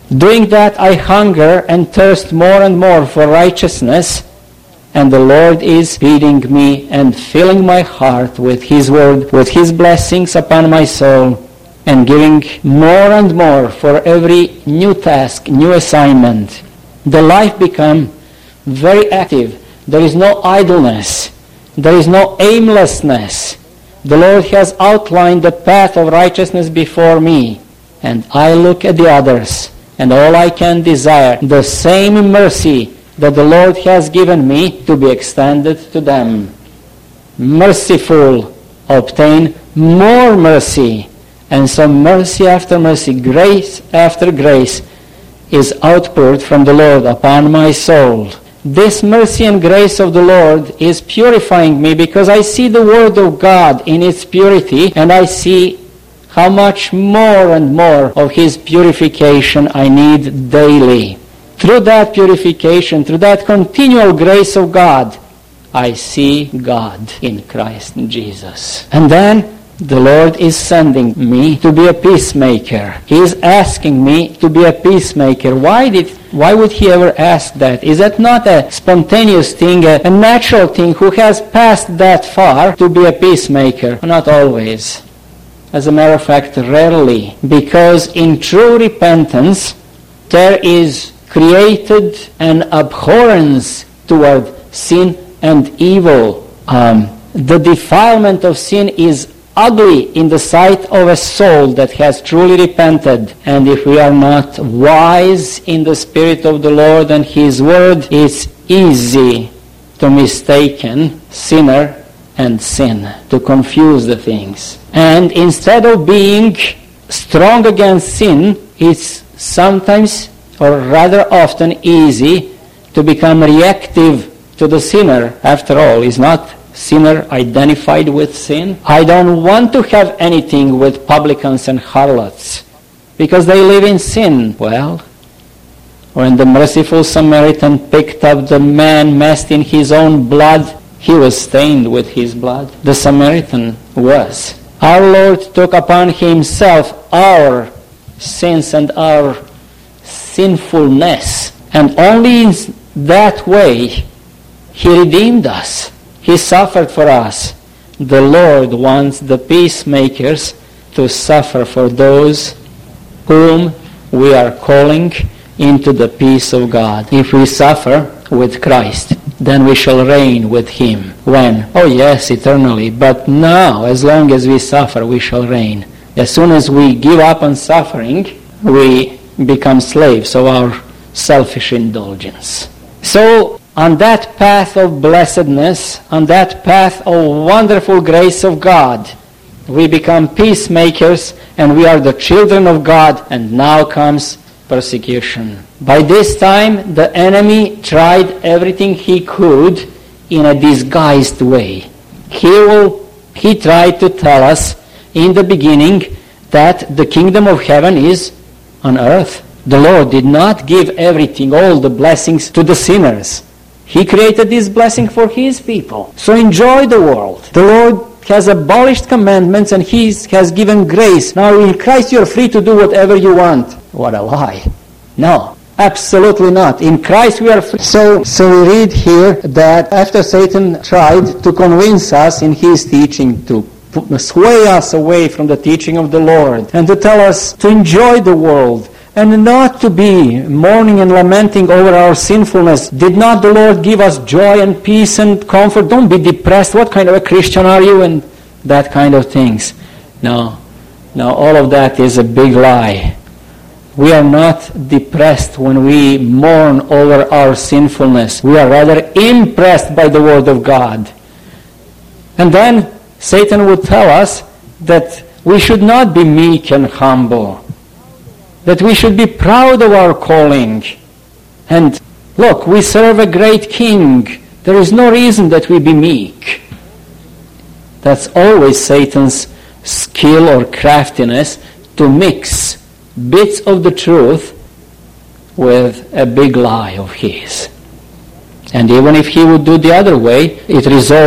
Doing that, I hunger and thirst more and more for righteousness, and the Lord is feeding me and filling my heart with His word, with His blessings upon my soul, and giving more and more for every new task, new assignment. The life becomes very active. There is no idleness. There is no aimlessness. The Lord has outlined the path of righteousness before me, and I look at the others, and all I can desire, the same mercy that the Lord has given me, to be extended to them. Merciful obtain more mercy, and so mercy after mercy, grace after grace is outpoured from the Lord upon my soul. This mercy and grace of the Lord is purifying me, because I see the Word of God in its purity, and I see how much more and more of His purification I need daily. Through that purification, through that continual grace of God, I see God in Christ Jesus. And then the Lord is sending me to be a peacemaker. He is asking me to be a peacemaker. Why would He ever ask that? Is that not a spontaneous thing, a natural thing? Who has passed that far to be a peacemaker? Not always. As a matter of fact, rarely. Because in true repentance, there is created an abhorrence toward sin and evil. The defilement of sin is ugly in the sight of a soul that has truly repented. And if we are not wise in the Spirit of the Lord and His Word, it's easy to mistaken sinner and sin, to confuse the things. And instead of being strong against sin, it's sometimes, or rather often, easy to become reactive to the sinner. After all, is not sinner identified with sin? I don't want to have anything with publicans and harlots, because they live in sin. Well, when the merciful Samaritan picked up the man messed in his own blood, he was stained with his blood. The Samaritan was. Our Lord took upon Himself our sins and our sinfulness, and only in that way He redeemed us. He suffered for us. The Lord wants the peacemakers to suffer for those whom we are calling into the peace of God. If we suffer with Christ, then we shall reign with Him. When? Oh yes, eternally. But now, as long as we suffer, we shall reign. As soon as we give up on suffering, we become slaves of our selfish indulgence. So, on that path of blessedness, on that path of wonderful grace of God, we become peacemakers, and we are the children of God, and now comes persecution. By this time, the enemy tried everything he could in a disguised way. He tried to tell us in the beginning that the kingdom of heaven is on earth. The Lord did not give everything, all the blessings, to the sinners. He created this blessing for His people. So enjoy the world. The Lord has abolished commandments, and He has given grace. Now in Christ you are free to do whatever you want. What a lie. No, absolutely not. In Christ we are free. So we read here that after Satan tried to convince us in his teaching, to sway us away from the teaching of the Lord, and to tell us to enjoy the world, and not to be mourning and lamenting over our sinfulness. Did not the Lord give us joy and peace and comfort? Don't be depressed. What kind of a Christian are you? And that kind of things. No, all of that is a big lie. We are not depressed when we mourn over our sinfulness. We are rather impressed by the Word of God. And then Satan would tell us that we should not be meek and humble, that we should be proud of our calling. And look, we serve a great King. There is no reason that we be meek. That's always Satan's skill or craftiness, to mix bits of the truth with a big lie of his. And even if he would do the other way, it results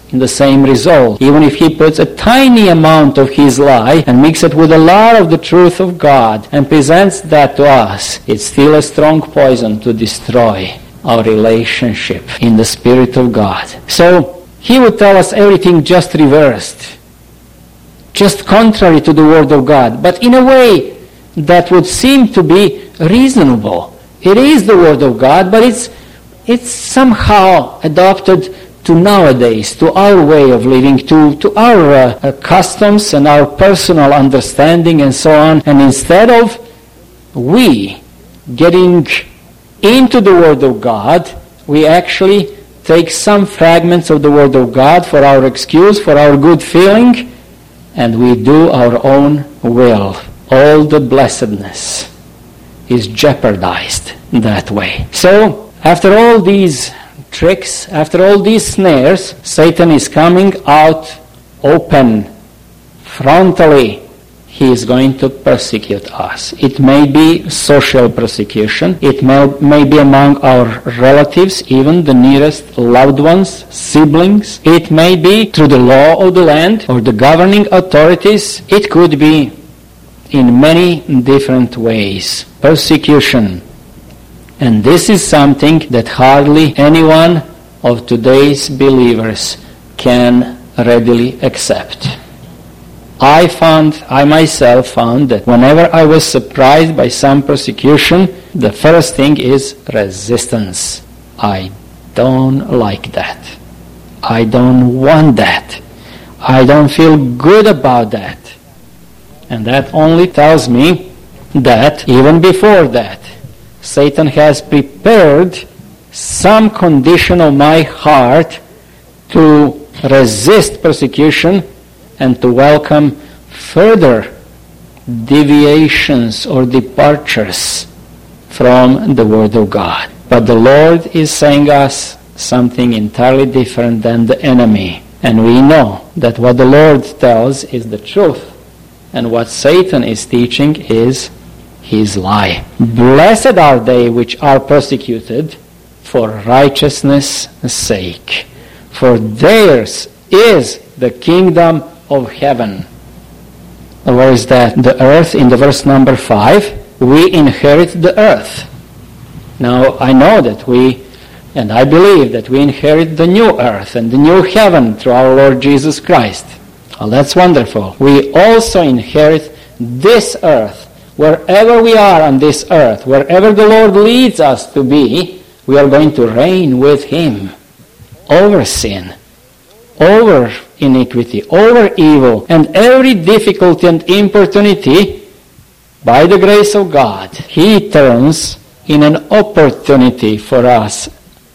the same result. Even if he puts a tiny amount of his lie and mixes it with a lot of the truth of God and presents that to us, it's still a strong poison to destroy our relationship in the Spirit of God. So he would tell us everything just reversed, just contrary to the Word of God, but in a way that would seem to be reasonable. It is the Word of God, but it's somehow adopted to nowadays, to our way of living, to our customs and our personal understanding and so on. And instead of we getting into the Word of God, we actually take some fragments of the Word of God for our excuse, for our good feeling, and we do our own will. All the blessedness is jeopardized that way. So, after all these tricks, after all these snares, Satan is coming out open, frontally. He is going to persecute us. It may be social persecution. It may be among our relatives, even the nearest loved ones, siblings. It may be through the law of the land or the governing authorities. It could be in many different ways. Persecution. And this is something that hardly anyone of today's believers can readily accept. I myself found that whenever I was surprised by some persecution, the first thing is resistance. I don't like that. I don't want that. I don't feel good about that. And that only tells me that even before that, Satan has prepared some condition of my heart to resist persecution and to welcome further deviations or departures from the Word of God. But the Lord is saying us something entirely different than the enemy. And we know that what the Lord tells is the truth. And what Satan is teaching is his lie. Blessed are they which are persecuted for righteousness' sake, for theirs is the kingdom of heaven. Where is that? The earth, in the verse number 5, we inherit the earth. Now, I know that and I believe that we inherit the new earth and the new heaven through our Lord Jesus Christ. Well, that's wonderful. We also inherit this earth. Wherever we are on this earth, wherever the Lord leads us to be, we are going to reign with Him over sin, over iniquity, over evil, and every difficulty and importunity. By the grace of God, He turns in an opportunity for us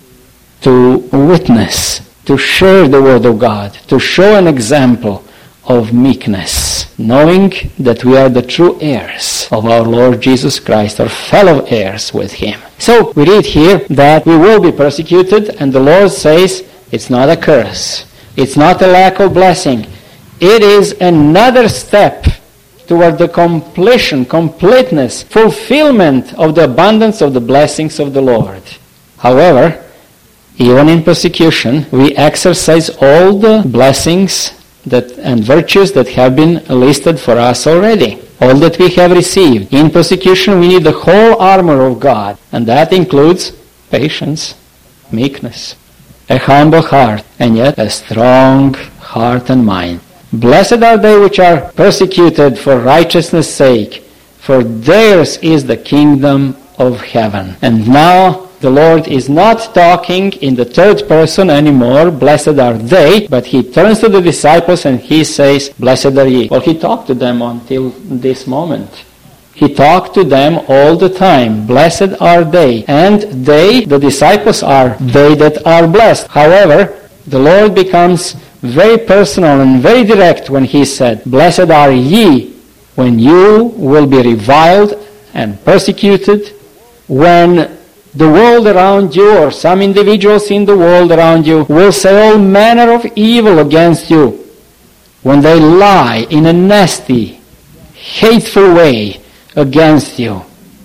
to witness, to share the Word of God, to show an example of meekness, knowing that we are the true heirs of our Lord Jesus Christ, or fellow heirs with Him. So we read here that we will be persecuted, and the Lord says it's not a curse. It's not a lack of blessing. It is another step toward the completeness, fulfillment of the abundance of the blessings of the Lord. However, even in persecution, we exercise all the blessings and virtues that have been listed for us already, all that we have received. In persecution, we need the whole armor of God, and that includes patience, meekness, a humble heart, and yet a strong heart and mind. Blessed are they which are persecuted for righteousness' sake, for theirs is the kingdom of heaven. And now the Lord is not talking in the third person anymore, blessed are they, but He turns to the disciples and He says, blessed are ye. Well, He talked to them until this moment. He talked to them all the time. Blessed are they. And they, the disciples, are they that are blessed. However, the Lord becomes very personal and very direct when He said, blessed are ye when you will be reviled and persecuted, when the world around you, or some individuals in the world around you, will say all manner of evil against you, when they lie in a nasty, hateful way against you.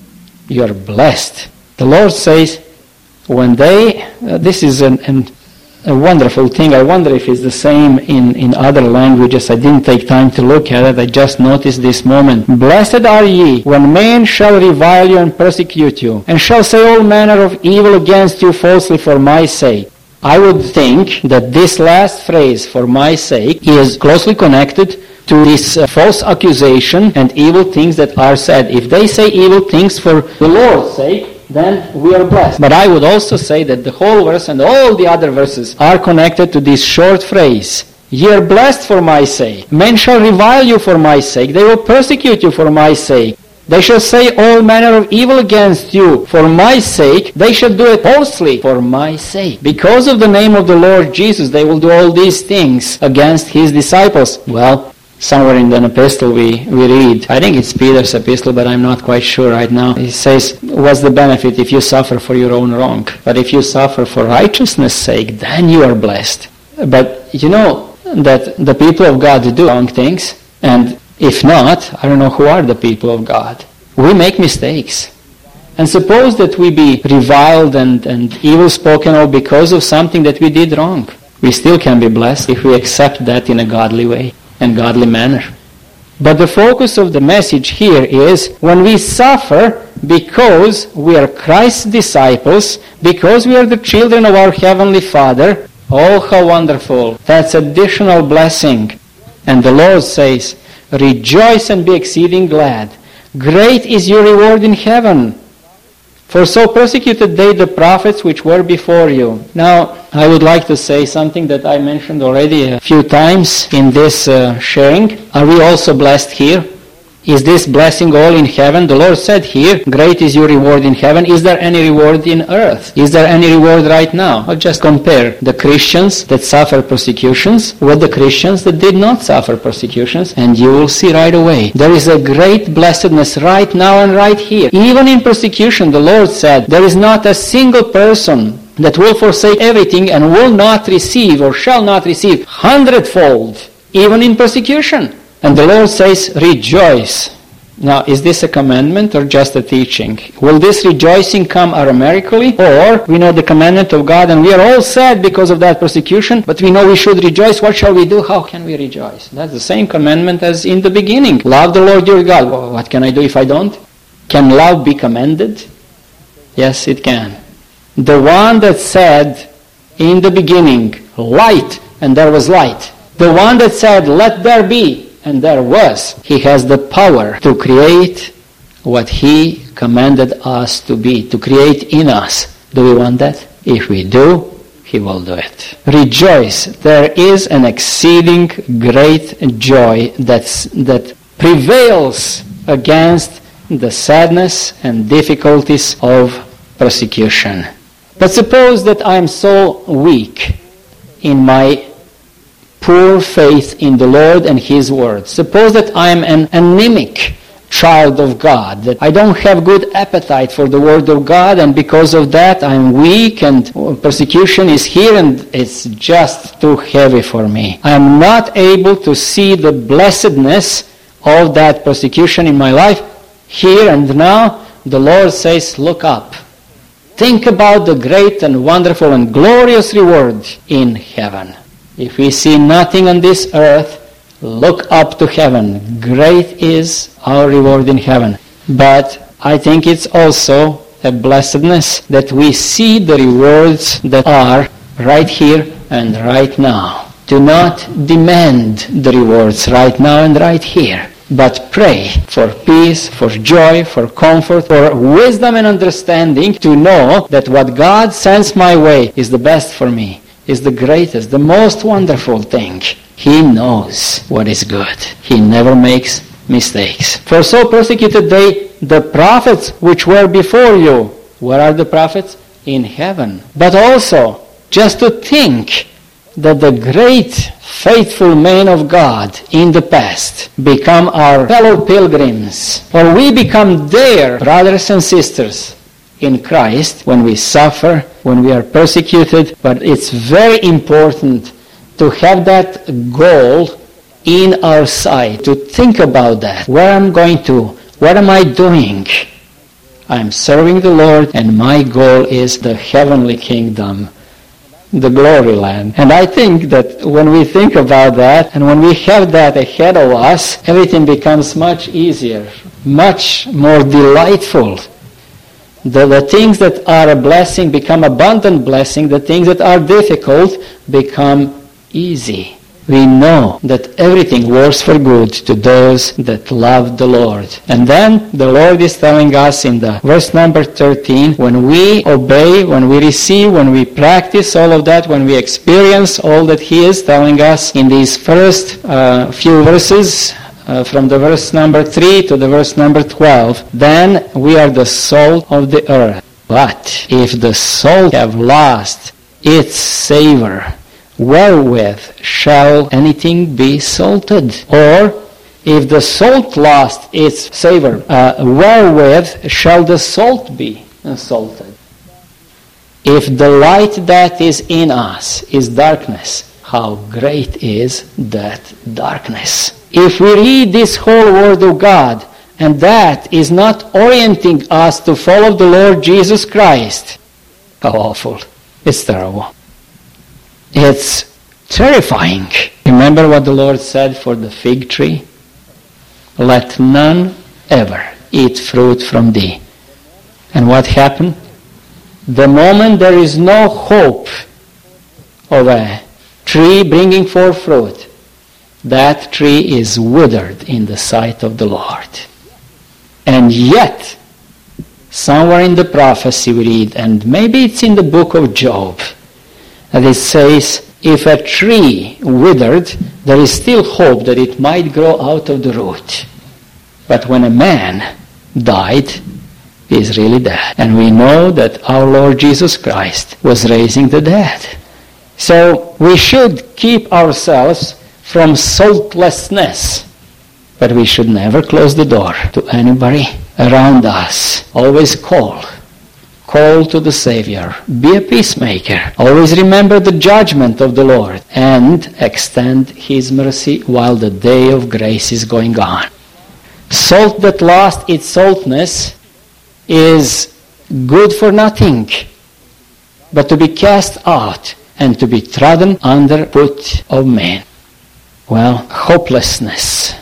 You are blessed. The Lord says, when they, this is a wonderful thing. I wonder if it's the same in other languages. I didn't take time to look at it. I just noticed this moment. Blessed are ye when men shall revile you and persecute you, and shall say all manner of evil against you falsely for my sake. I would think that this last phrase, for my sake, is closely connected to this false accusation and evil things that are said. If they say evil things for the Lord's sake, then we are blessed. But I would also say that the whole verse and all the other verses are connected to this short phrase. Ye are blessed for my sake. Men shall revile you for my sake. They will persecute you for my sake. They shall say all manner of evil against you for my sake. They shall do it falsely for my sake. Because of the name of the Lord Jesus, they will do all these things against his disciples. Well, somewhere in an epistle we read, I think it's Peter's epistle, but I'm not quite sure right now. He says, what's the benefit if you suffer for your own wrong? But if you suffer for righteousness' sake, then you are blessed. But you know that the people of God do wrong things, and if not, I don't know who are the people of God. We make mistakes. And suppose that we be reviled and evil spoken of because of something that we did wrong. We still can be blessed if we accept that in a godly way and godly manner. But the focus of the message here is when we suffer because we are Christ's disciples, because we are the children of our Heavenly Father, oh, how wonderful. That's additional blessing. And the Lord says, rejoice and be exceeding glad. Great is your reward in heaven. For so persecuted they the prophets which were before you. Now, I would like to say something that I mentioned already a few times in this sharing. Are we also blessed here? Is this blessing all in heaven? The Lord said here, great is your reward in heaven. Is there any reward in earth? Is there any reward right now? I'll just compare the Christians that suffer persecutions with the Christians that did not suffer persecutions, and you will see right away. There is a great blessedness right now and right here. Even in persecution, the Lord said, there is not a single person that will forsake everything and will not receive or shall not receive 100-fold, even in persecution. And the Lord says, rejoice. Now, is this a commandment or just a teaching? Will this rejoicing come automatically? Or we know the commandment of God and we are all sad because of that persecution, but we know we should rejoice. What shall we do? How can we rejoice? That's the same commandment as in the beginning. Love the Lord your God. Well, what can I do if I don't? Can love be commanded? Yes, it can. The one that said in the beginning, light, and there was light. The one that said, let there be, and there was. He has the power to create what he commanded us to be, to create in us. Do we want that? If we do, he will do it. Rejoice. There is an exceeding great joy that prevails against the sadness and difficulties of persecution. But suppose that I am so weak in my poor faith in the Lord and His Word. Suppose that I am an anemic child of God, that I don't have good appetite for the Word of God, and because of that I'm weak and persecution is here and it's just too heavy for me. I am not able to see the blessedness of that persecution in my life. Here and now, the Lord says, look up. Think about the great and wonderful and glorious reward in heaven. If we see nothing on this earth, look up to heaven. Great is our reward in heaven. But I think it's also a blessedness that we see the rewards that are right here and right now. Do not demand the rewards right now and right here, but pray for peace, for joy, for comfort, for wisdom and understanding to know that what God sends my way is the best for me, is the greatest, the most wonderful thing. He knows what is good. He never makes mistakes. For so persecuted they the prophets which were before you. Where are the prophets? In heaven. But also, just to think that the great faithful men of God in the past become our fellow pilgrims, or we become their brothers and sisters in Christ when we suffer, when we are persecuted. But it's very important to have that goal in our sight, to think about that. Where I'm going to, what am I doing? I'm serving the Lord and my goal is the heavenly kingdom. the glory land. And I think that when we think about that, and when we have that ahead of us, everything becomes much easier, much more delightful. The things that are a blessing become abundant blessing. The things that are difficult become easy. We know that everything works for good to those that love the Lord. And then the Lord is telling us in the verse number 13, when we obey, when we receive, when we practice all of that, when we experience all that He is telling us in these first few verses, from the verse number 3 to the verse number 12, then we are the salt of the earth. But if the salt have lost its savor, wherewith shall anything be salted? Or, if the salt lost its savor, wherewith shall the salt be salted? If the light that is in us is darkness, how great is that darkness? If we read this whole Word of God, and that is not orienting us to follow the Lord Jesus Christ, how awful. It's terrible. It's terrifying. Remember what the Lord said for the fig tree? Let none ever eat fruit from thee. And what happened? The moment there is no hope of a tree bringing forth fruit, that tree is withered in the sight of the Lord. And yet, somewhere in the prophecy we read, and maybe it's in the book of Job, and it says, if a tree withered, there is still hope that it might grow out of the root. But when a man died, he is really dead. And we know that our Lord Jesus Christ was raising the dead. So we should keep ourselves from saltlessness. But we should never close the door to anybody around us. Always call to the Savior. Be a peacemaker. Always remember the judgment of the Lord and extend His mercy while the day of grace is going on. Salt that lost its saltness is good for nothing but to be cast out and to be trodden under foot of men. Well, hopelessness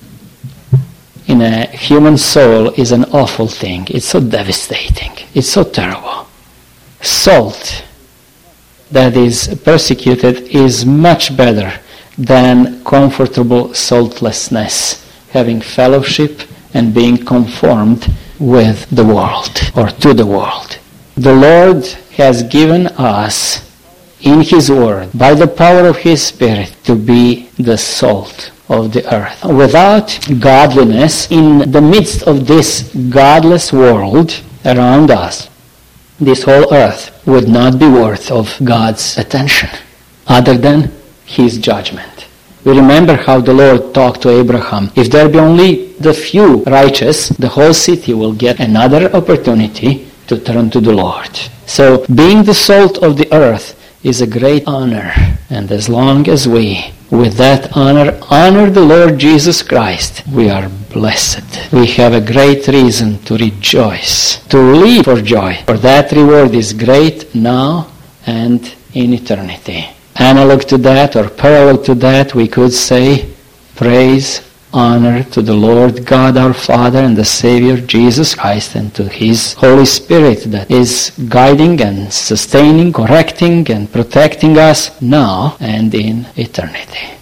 in a human soul is an awful thing. It's so devastating. It's so terrible. Salt that is persecuted is much better than comfortable saltlessness, having fellowship and being conformed with the world or to the world. The Lord has given us in His Word, by the power of His Spirit, to be the salt of the earth. Without godliness in the midst of this godless world around us, this whole earth would not be worth of God's attention, other than His judgment. We remember how the Lord talked to Abraham. If there be only the few righteous, the whole city will get another opportunity to turn to the Lord. So being the salt of the earth is a great honor. And as long as we, with that honor the Lord Jesus Christ, we are blessed. We have a great reason to rejoice, to live for joy. For that reward is great now and in eternity. Analog to that, or parallel to that, we could say, praise, honor to the Lord God our Father and the Savior Jesus Christ, and to His Holy Spirit that is guiding and sustaining, correcting and protecting us now and in eternity.